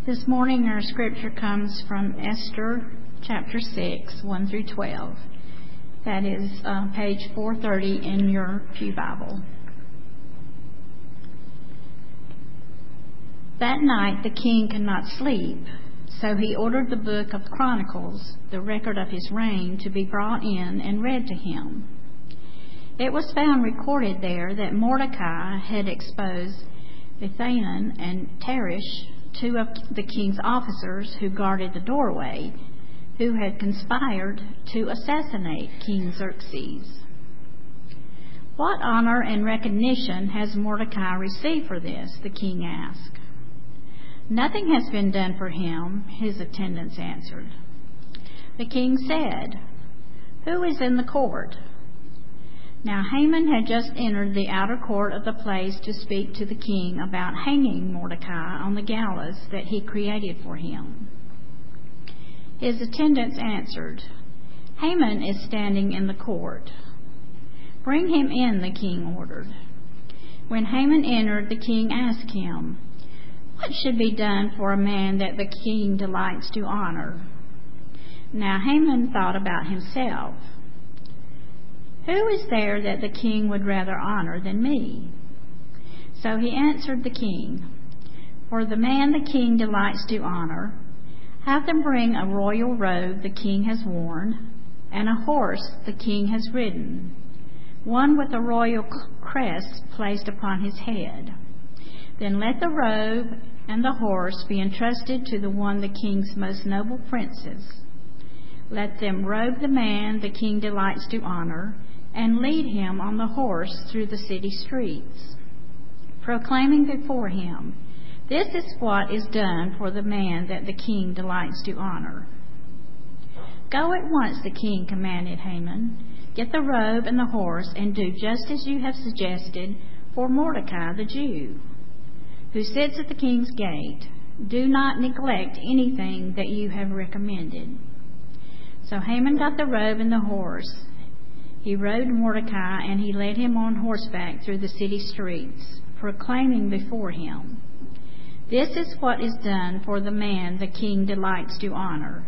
This morning our scripture comes from Esther chapter 6, 1 through 12. That is page 430 in your Pew Bible. That night the king could not sleep, so he ordered the book of Chronicles, the record of his reign, to be brought in and read to him. It was found recorded there that Mordecai had exposed Bilhanan and Teresh, two of the king's officers who guarded the doorway, who had conspired to assassinate King Xerxes. "What honor and recognition has Mordecai received for this?" the king asked. "Nothing has been done for him," his attendants answered. The king said, "Who is in the court?" Now Haman had just entered the outer court of the place to speak to the king about hanging Mordecai on the gallows that he created for him. His attendants answered, "Haman is standing in the court." "Bring him in," the king ordered. When Haman entered, the king asked him, "What should be done for a man that the king delights to honor?" Now Haman thought about himself. "Who is there that the king would rather honor than me?" So he answered the king, "For the man the king delights to honor, have them bring a royal robe the king has worn, and a horse the king has ridden, one with a royal crest placed upon his head. Then let the robe and the horse be entrusted to the one the king's most noble princes. Let them robe the man the king delights to honor, and lead him on the horse through the city streets, proclaiming before him, 'This is what is done for the man that the king delights to honor.'" "Go at once," the king commanded Haman. "Get the robe and the horse, and do just as you have suggested for Mordecai the Jew, who sits at the king's gate. Do not neglect anything that you have recommended." So Haman got the robe and the horse. He rode Mordecai, and he led him on horseback through the city streets, proclaiming before him, "This is what is done for the man the king delights to honor."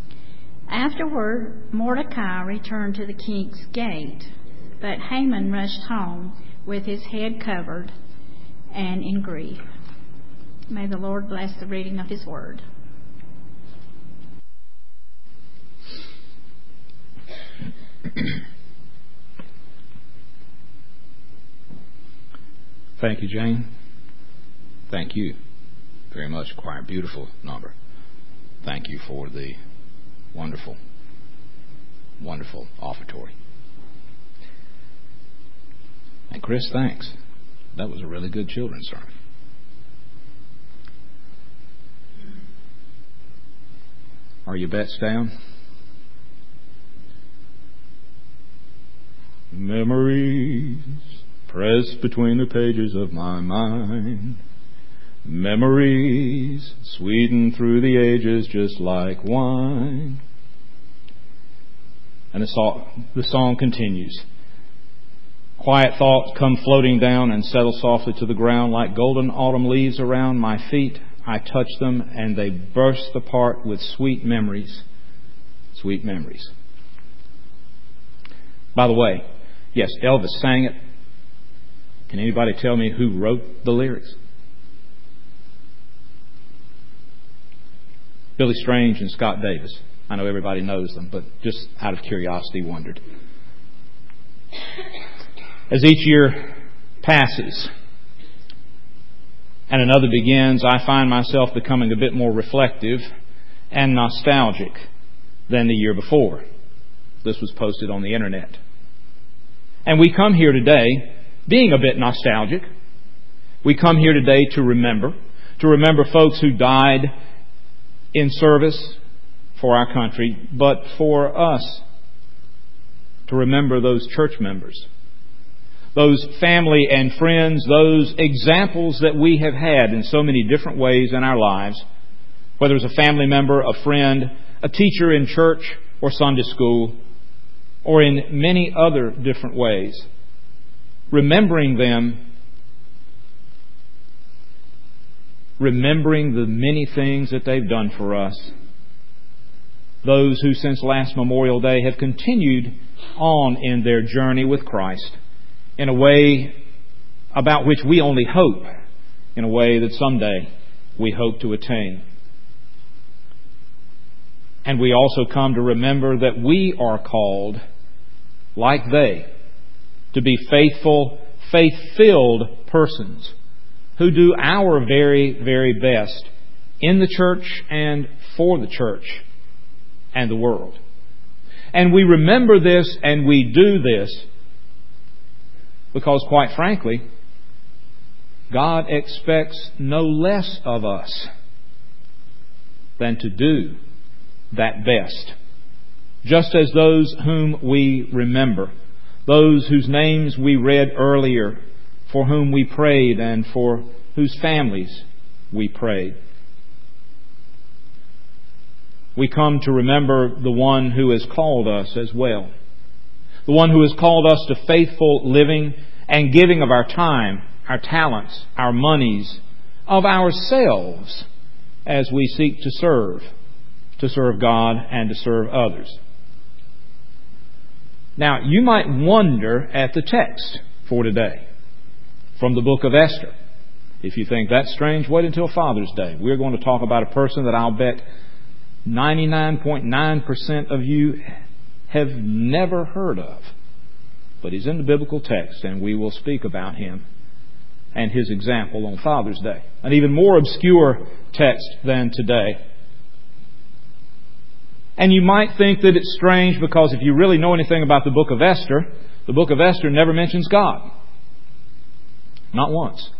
Afterward, Mordecai returned to the king's gate, but Haman rushed home with his head covered and in grief. May the Lord bless the reading of his word. Thank you, Jane. Thank you very much, choir. Beautiful number. Thank you for the wonderful, wonderful offertory. And Chris, thanks. That was a really good children's sermon. Are your bets down? Memories pressed between the pages of my mind. Memories sweetened through the ages just like wine. And the song continues. Quiet thoughts come floating down and settle softly to the ground like golden autumn leaves around my feet. I touch them and they burst apart with sweet memories. Sweet memories. By the way, yes, Elvis sang it. Can anybody tell me who wrote the lyrics? Billy Strange and Scott Davis. I know everybody knows them, but just out of curiosity wondered. As each year passes and another begins, I find myself becoming a bit more reflective and nostalgic than the year before. This was posted on the internet. And we come here today being a bit nostalgic. We come here today to remember folks who died in service for our country, but for us to remember those church members, those family and friends, those examples that we have had in so many different ways in our lives, whether it's a family member, a friend, a teacher in church or Sunday school, or in many other different ways. Remembering them remembering the many things that they've done for us. Those who since last Memorial Day have continued on in their journey with Christ in a way about which we only hope, in a way that someday we hope to attain. And we also come to remember that we are called, like they, to be faithful, faith-filled persons who do our very, very best in the church and for the church and the world. And we remember this and we do this because, quite frankly, God expects no less of us than to do that best. Just as those whom we remember, those whose names we read earlier, for whom we prayed and for whose families we prayed. We come to remember the one who has called us as well. The one who has called us to faithful living and giving of our time, our talents, our monies, of ourselves as we seek to serve God and to serve others. Now, you might wonder at the text for today from the book of Esther. If you think that's strange, wait until Father's Day. We're going to talk about a person that I'll bet 99.9% of you have never heard of. But he's in the biblical text, and we will speak about him and his example on Father's Day. An even more obscure text than today. And you might think that it's strange because if you really know anything about the book of Esther never mentions God. Not once.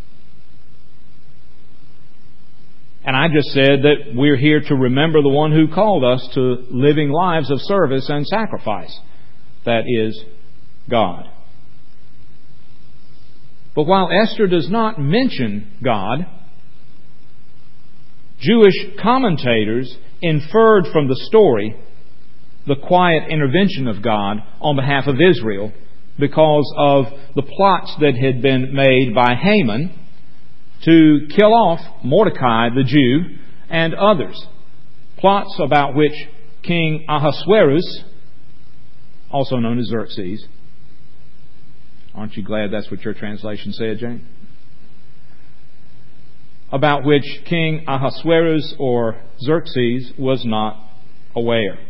And I just said that we're here to remember the one who called us to living lives of service and sacrifice. That is God. But while Esther does not mention God, Jewish commentators inferred from the story the quiet intervention of God on behalf of Israel because of the plots that had been made by Haman to kill off Mordecai the Jew and others. Plots about which King Ahasuerus, also known as Xerxes, aren't you glad that's what your translation said, Jane? About which King Ahasuerus or Xerxes was not aware.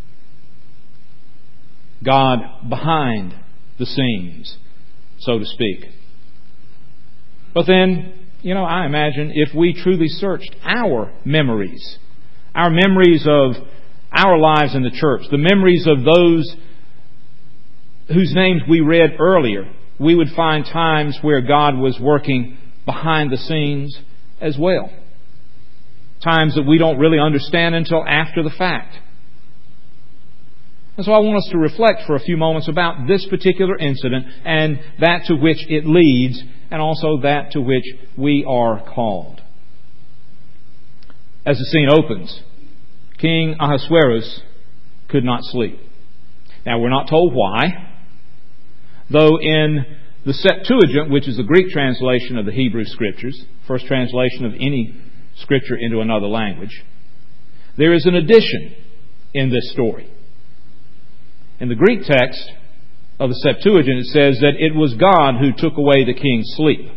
God behind the scenes, so to speak. But then, I imagine if we truly searched our memories of our lives in the church, the memories of those whose names we read earlier, we would find times where God was working behind the scenes as well. Times that we don't really understand until after the fact. And so I want us to reflect for a few moments about this particular incident and that to which it leads, and also that to which we are called. As the scene opens, King Ahasuerus could not sleep. Now, we're not told why, though in the Septuagint, which is the Greek translation of the Hebrew Scriptures, first translation of any Scripture into another language, there is an addition in this story. In the Greek text of the Septuagint, it says that it was God who took away the king's sleep.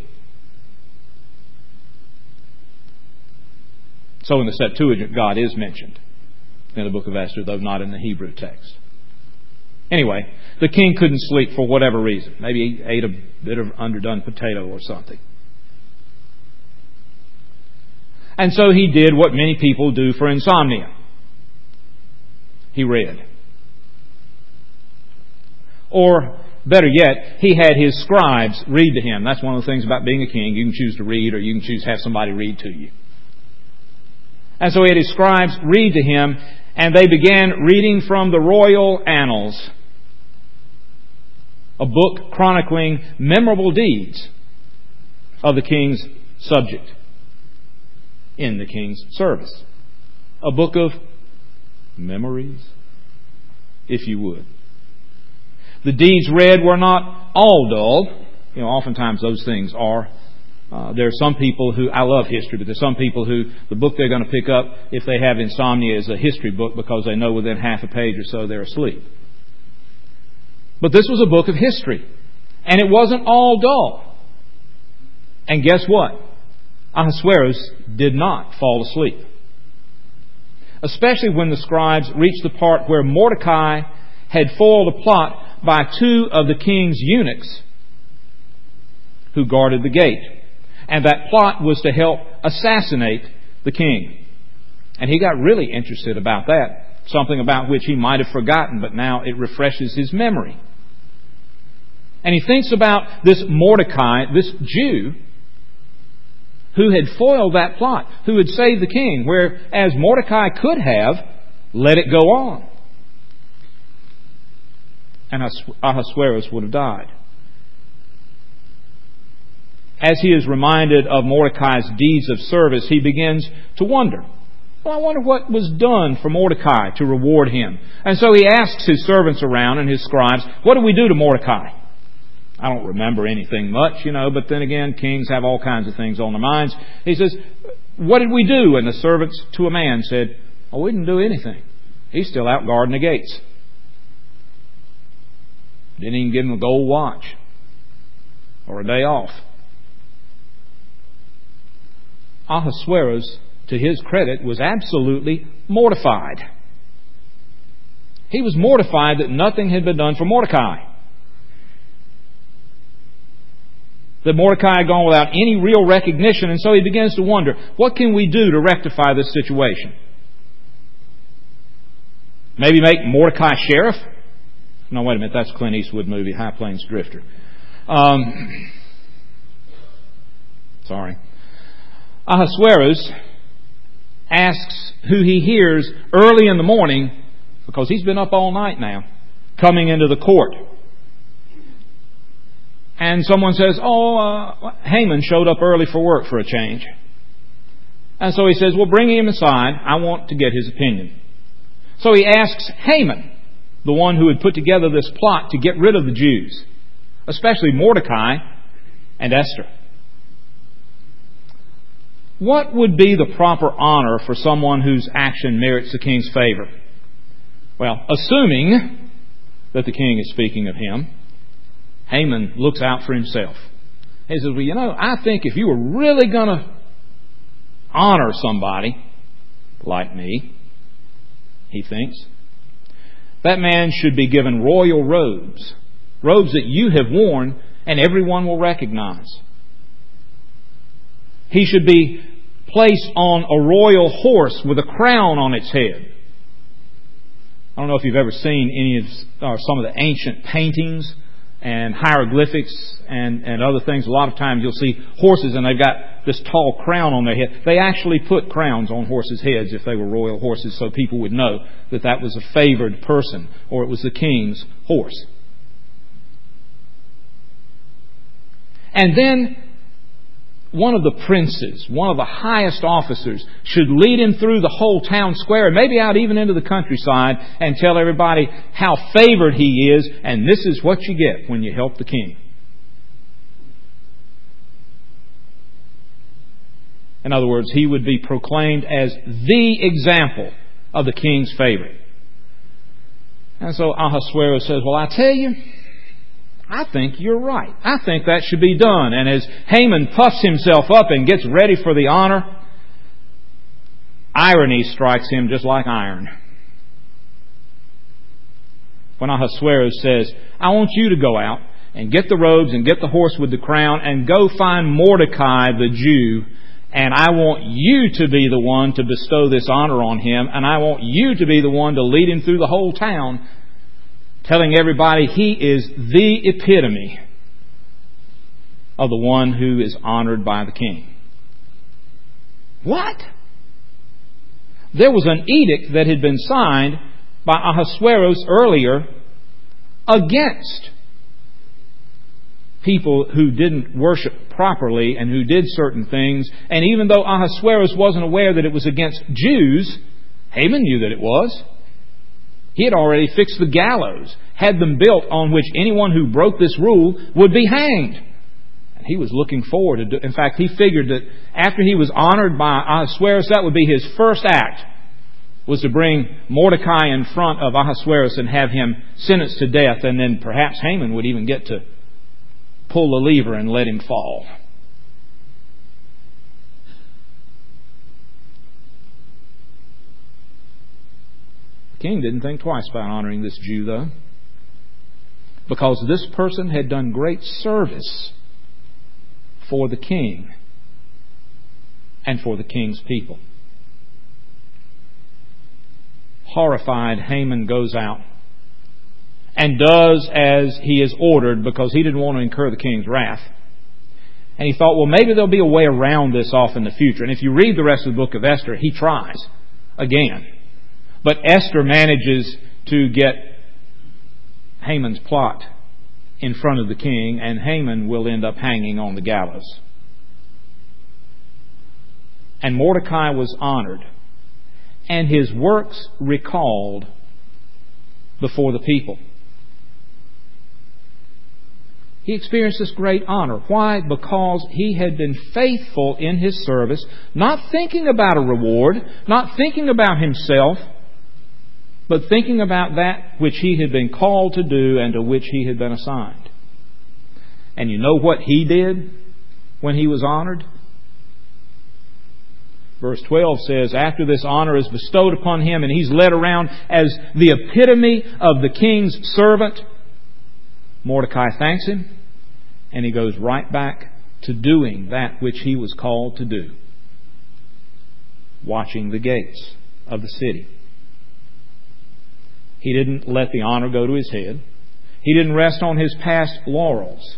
So in the Septuagint, God is mentioned in the book of Esther, though not in the Hebrew text. Anyway, the king couldn't sleep for whatever reason. Maybe he ate a bit of underdone potato or something. And so he did what many people do for insomnia. He read. Or, better yet, he had his scribes read to him. That's one of the things about being a king. You can choose to read or you can choose to have somebody read to you. And so he had his scribes read to him, and they began reading from the royal annals, a book chronicling memorable deeds of the king's subject in the king's service. A book of memories, if you would. The deeds read were not all dull. Oftentimes those things are There are some people who, I love history, but there's some people who the book they're going to pick up if they have insomnia is a history book because they know within half a page or so they're asleep. But this was a book of history. And it wasn't all dull. And guess what? Ahasuerus did not fall asleep. Especially when the scribes reached the part where Mordecai had foiled a plot by two of the king's eunuchs who guarded the gate. And that plot was to help assassinate the king. And he got really interested about that. Something about which he might have forgotten, but now it refreshes his memory. And he thinks about this Mordecai, this Jew, who had foiled that plot, who had saved the king, whereas Mordecai could have let it go on. And Ahasuerus would have died. As he is reminded of Mordecai's deeds of service, he begins to wonder, well, I wonder what was done for Mordecai to reward him. And so he asks his servants around and his scribes, what did we do to Mordecai? I don't remember anything much, but then again, kings have all kinds of things on their minds. He says, what did we do? And the servants to a man said, oh, we didn't do anything. He's still out guarding the gates. Didn't even give him a gold watch or a day off. Ahasuerus, to his credit, was absolutely mortified. He was mortified that nothing had been done for Mordecai. That Mordecai had gone without any real recognition, and so he begins to wonder, what can we do to rectify this situation? Maybe make Mordecai sheriff? No, wait a minute, that's Clint Eastwood movie, High Plains Drifter. Sorry. Ahasuerus asks who he hears early in the morning, because he's been up all night now, coming into the court. And someone says, Haman showed up early for work for a change. And so he says, well, bring him aside. I want to get his opinion. So he asks Haman, the one who had put together this plot to get rid of the Jews, especially Mordecai and Esther. What would be the proper honor for someone whose action merits the king's favor? Well, assuming that the king is speaking of him, Haman looks out for himself. He says, well, I think if you were really going to honor somebody like me, he thinks, that man should be given royal robes, robes that you have worn and everyone will recognize. He should be placed on a royal horse with a crown on its head. I don't know if you've ever seen any of some of the ancient paintings and hieroglyphics and other things. A lot of times you'll see horses and they've got this tall crown on their head. They actually put crowns on horses' heads if they were royal horses so people would know that that was a favored person or it was the king's horse. And then one of the princes, one of the highest officers, should lead him through the whole town square and maybe out even into the countryside and tell everybody how favored he is, and this is what you get when you help the king. In other words, he would be proclaimed as the example of the king's favorite. And so Ahasuerus says, well, I tell you, I think you're right. I think that should be done. And as Haman puffs himself up and gets ready for the honor, irony strikes him just like iron. When Ahasuerus says, I want you to go out and get the robes and get the horse with the crown and go find Mordecai the Jew, and I want you to be the one to bestow this honor on him, and I want you to be the one to lead him through the whole town, telling everybody he is the epitome of the one who is honored by the king. What? There was an edict that had been signed by Ahasuerus earlier against people who didn't worship properly and who did certain things. And even though Ahasuerus wasn't aware that it was against Jews, Haman knew that it was. He had already fixed the gallows, had them built on which anyone who broke this rule would be hanged. He was looking forward to in fact, he figured that after he was honored by Ahasuerus, that would be his first act, was to bring Mordecai in front of Ahasuerus and have him sentenced to death, and then perhaps Haman would even get to pull the lever and let him fall. The king didn't think twice about honoring this Jew, though, because this person had done great service for the king and for the king's people. Horrified, Haman goes out and does as he is ordered, because he didn't want to incur the king's wrath. And he thought, well, maybe there'll be a way around this off in the future. And if you read the rest of the book of Esther, he tries again. But Esther manages to get Haman's plot in front of the king, and Haman will end up hanging on the gallows. And Mordecai was honored, and his works recalled before the people. He experienced this great honor. Why? Because he had been faithful in his service, not thinking about a reward, not thinking about himself, but thinking about that which he had been called to do and to which he had been assigned. And you know what he did when he was honored? Verse 12 says, after this honor is bestowed upon him and he's led around as the epitome of the king's servant, Mordecai thanks him, and he goes right back to doing that which he was called to do, watching the gates of the city. He didn't let the honor go to his head. He didn't rest on his past laurels.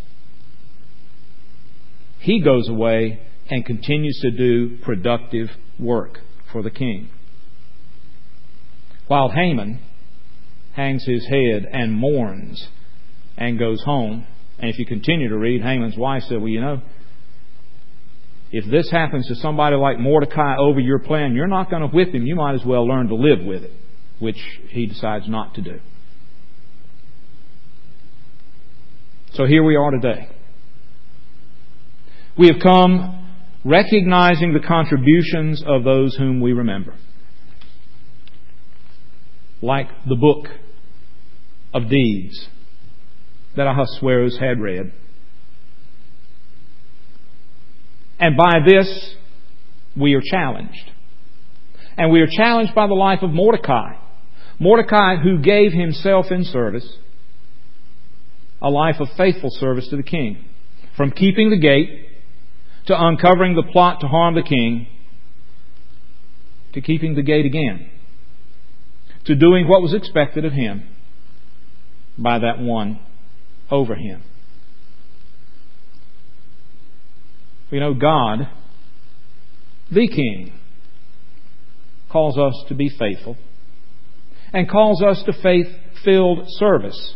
He goes away and continues to do productive work for the king. While Haman hangs his head and mourns and goes home. And if you continue to read, Haman's wife said, well, you know, if this happens to somebody like Mordecai over your plan, you're not going to whip him. You might as well learn to live with it, which he decides not to do. So here we are today. We have come recognizing the contributions of those whom we remember. Like the book of deeds that Ahasuerus had read. And by this, we are challenged. And we are challenged by the life of Mordecai. Mordecai, who gave himself in service, a life of faithful service to the king. From keeping the gate, to uncovering the plot to harm the king, to keeping the gate again, to doing what was expected of him by that one over him. You know, God, the King, calls us to be faithful and calls us to faith-filled service.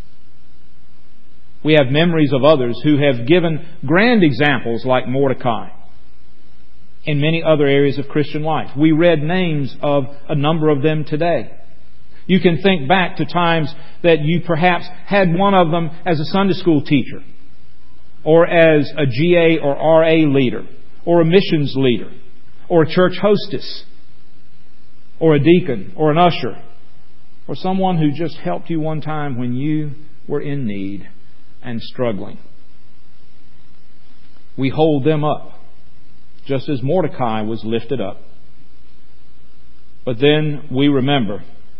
We have memories of others who have given grand examples like Mordecai in many other areas of Christian life. We read names of a number of them today. You can think back to times that you perhaps had one of them as a Sunday school teacher, or as a GA or RA leader, or a missions leader, or a church hostess, or a deacon, or an usher, or someone who just helped you one time when you were in need and struggling. We hold them up, just as Mordecai was lifted up. But then we remember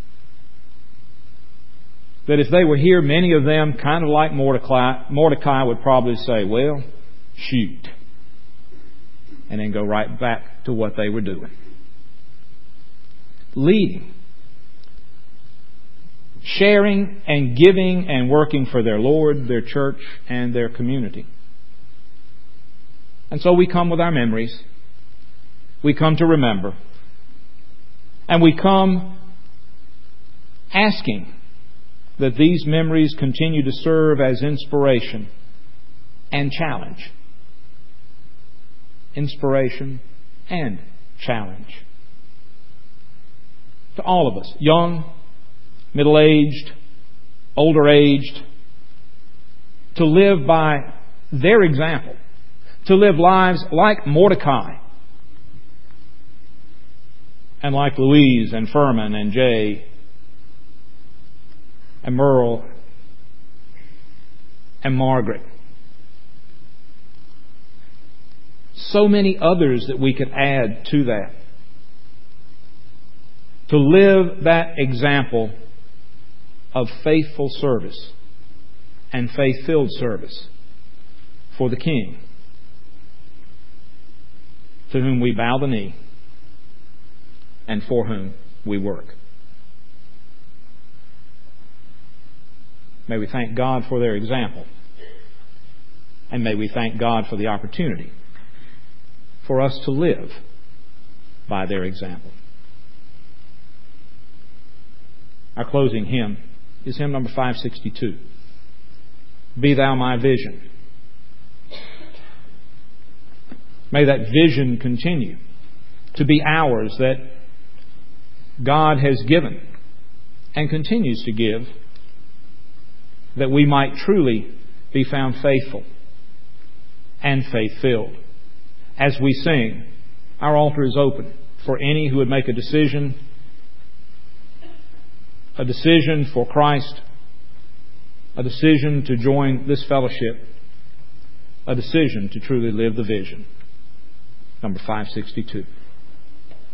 that if they were here, many of them, kind of like Mordecai would probably say, well, shoot. And then go right back to what they were doing. Leading. Sharing and giving and working for their Lord, their church, and their community. And so we come with our memories. We come to remember. And we come asking that these memories continue to serve as inspiration and challenge. Inspiration and challenge. To all of us, young, middle-aged, older-aged, to live by their example, to live lives like Mordecai and like Louise and Furman and Jay and Merle and Margaret. So many others that we could add to that. To live that example of faithful service and faith-filled service for the King, to whom we bow the knee and for whom we work. May we thank God for their example, and may we thank God for the opportunity for us to live by their example. Our closing hymn is hymn number 562. Be Thou My Vision. May that vision continue to be ours, that God has given and continues to give, that we might truly be found faithful and faith-filled. As we sing, our altar is open for any who would make a decision for Christ, a decision to join this fellowship, a decision to truly live the vision. Number 562.